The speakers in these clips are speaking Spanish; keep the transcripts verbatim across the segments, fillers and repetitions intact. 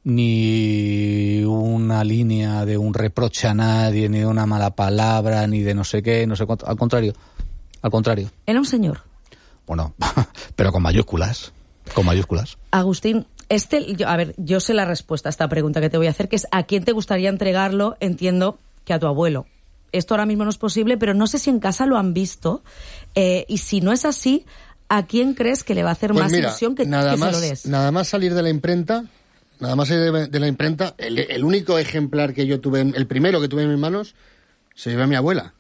ni una línea de un reproche a nadie, ni de una mala palabra, ni de no sé qué, no sé cuánto. Al contrario, al contrario. Era un señor. Bueno, pero con mayúsculas, con mayúsculas. Agustín, este, yo, a ver, yo sé la respuesta a esta pregunta que te voy a hacer, que es ¿a quién te gustaría entregarlo? Entiendo que a tu abuelo. Esto ahora mismo no es posible, pero no sé si en casa lo han visto, eh, y si no es así, ¿a quién crees que le va a hacer pues más mira, ilusión que, nada que más, se lo des? Nada más salir de la imprenta, nada más salir de, de la imprenta, el, el único ejemplar que yo tuve, el primero que tuve en mis manos, se llevó a mi abuela.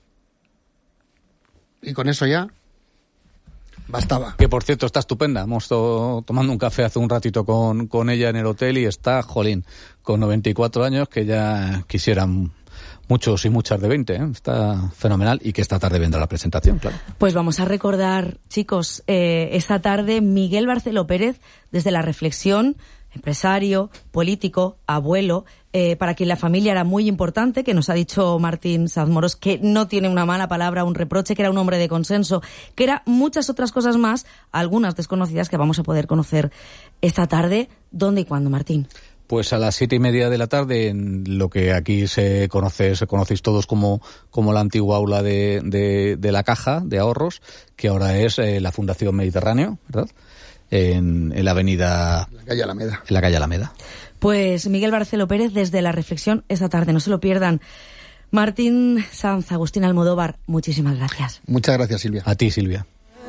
Y con eso ya bastaba. Que por cierto está estupenda. Hemos to- tomando un café hace un ratito con, con ella en el hotel y está, jolín, con noventa y cuatro años, que ya quisieran muchos y muchas de veinte, ¿eh? Está fenomenal, y que esta tarde vendrá la presentación, claro. Pues vamos a recordar, chicos, eh, esta tarde Miguel Barceló Pérez, desde la reflexión, empresario, político, abuelo, eh, para quien la familia era muy importante, que nos ha dicho Martín Sanz-Moros que no tiene una mala palabra, un reproche, que era un hombre de consenso, que era muchas otras cosas más, algunas desconocidas que vamos a poder conocer esta tarde. ¿Dónde y cuándo, Martín? Pues a las siete y media de la tarde, en lo que aquí se conoce, se conocéis todos como, como la antigua aula de, de, de la Caja de Ahorros, que ahora es eh, la Fundación Mediterráneo, ¿verdad? En, en la avenida... La calle Alameda. En la calle Alameda. Pues Miguel Barceló Pérez desde la reflexión esta tarde, no se lo pierdan. Martín Sanz, Agustín Almodóvar, muchísimas gracias. Muchas gracias, Silvia. A ti, Silvia.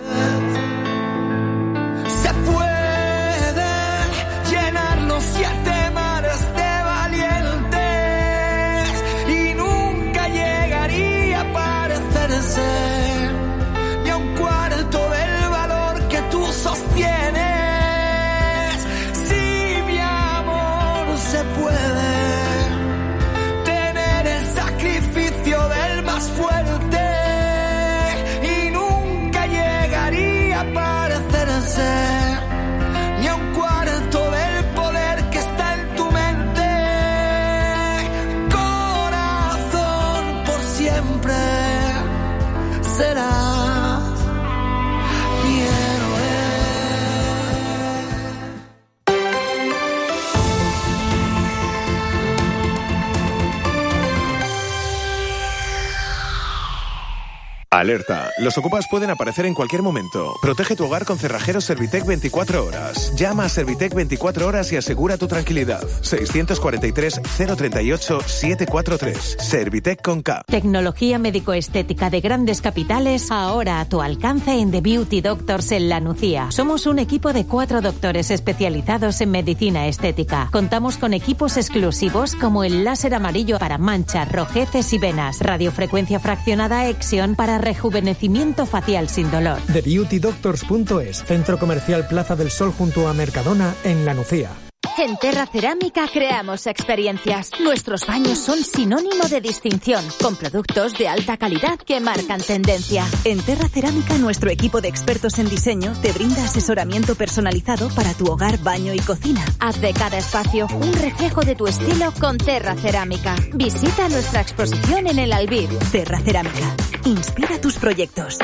Se pueden llenar los siete mares de valientes y nunca llegaría a parecerse ni a un cuarto del valor que tú sostienes. Si mi amor se puede tener el sacrificio del más fuerte y nunca llegaría a parecerse ni a un cuarto del poder que está en tu mente. Corazón, por siempre serás mi héroe. Alerta. Los ocupas pueden aparecer en cualquier momento. Protege tu hogar con cerrajeros Servitec veinticuatro horas. Llama a Servitec veinticuatro horas y asegura tu tranquilidad. seiscientos cuarenta y tres, cero treinta y ocho, setecientos cuarenta y tres. Servitec con K. Tecnología médico-estética de grandes capitales, ahora a tu alcance en The Beauty Doctors en La Nucía. Somos un equipo de cuatro doctores especializados en medicina estética. Contamos con equipos exclusivos como el láser amarillo para manchas, rojeces y venas, radiofrecuencia fraccionada Exion para rejuvenecimiento facial sin dolor. The Beauty Doctors punto es, centro comercial Plaza del Sol junto a Mercadona en La Nucía. En Terra Cerámica creamos experiencias. Nuestros baños son sinónimo de distinción, con productos de alta calidad que marcan tendencia. En Terra Cerámica, nuestro equipo de expertos en diseño te brinda asesoramiento personalizado para tu hogar, baño y cocina. Haz de cada espacio un reflejo de tu estilo con Terra Cerámica. Visita nuestra exposición en el Albir. Terra Cerámica. Inspira tus proyectos.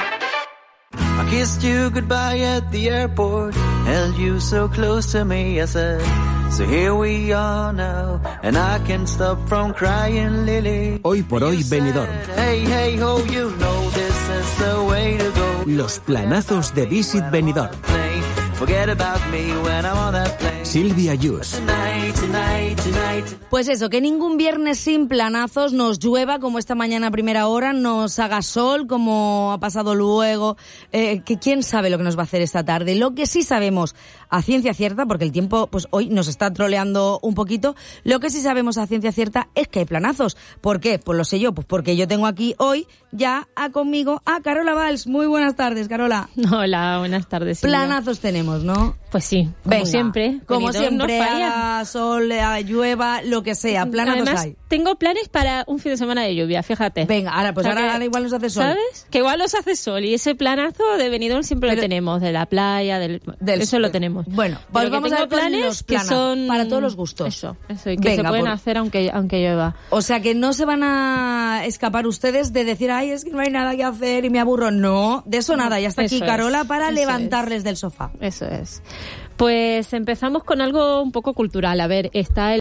I kissed you goodbye at the airport, held you so close to me, I said, so here we are now, and I can't stop from crying, Lily. Hoy por hoy, Benidorm. Hey, hey, ho, you know this is the way to go. Los planazos de Visit Benidorm. Forget about me when I'm on that plane. Silvia Yus. Tonight, tonight, tonight. Pues eso, que ningún viernes sin planazos, nos llueva como esta mañana a primera hora, nos haga sol como ha pasado luego, eh, que quién sabe lo que nos va a hacer esta tarde. Lo que sí sabemos a ciencia cierta, porque el tiempo pues hoy nos está troleando un poquito, lo que sí sabemos a ciencia cierta es que hay planazos. ¿Por qué? Pues lo sé yo, pues porque yo tengo aquí hoy ya a conmigo a Carola Valls. Muy buenas tardes, Carola. Hola, buenas tardes, Silvia. Planazos tenemos, ¿no? Pues sí, como Venga, siempre. Como Benidorm siempre, no falla. haga sol, haga llueva, lo que sea, planazos Además, hay. tengo planes para un fin de semana de lluvia, fíjate. Venga, ahora pues O sea ahora, que, ahora igual nos hace sol. ¿Sabes? Que igual nos hace sol y ese planazo de Benidorm siempre Pero, lo tenemos, de la playa, del, del eso lo tenemos. Bueno, Pero pues que vamos a tengo ver planes los que planas, son para todos los gustos. Eso, eso, y que Venga, se pueden por... hacer aunque aunque llueva. O sea que no se van a escapar ustedes de decir, ay, es que no hay nada que hacer y me aburro. No, de eso nada, ya está aquí Eso Carola es, para eso levantarles es. del sofá. Eso es. Pues empezamos con algo un poco cultural. A ver, está el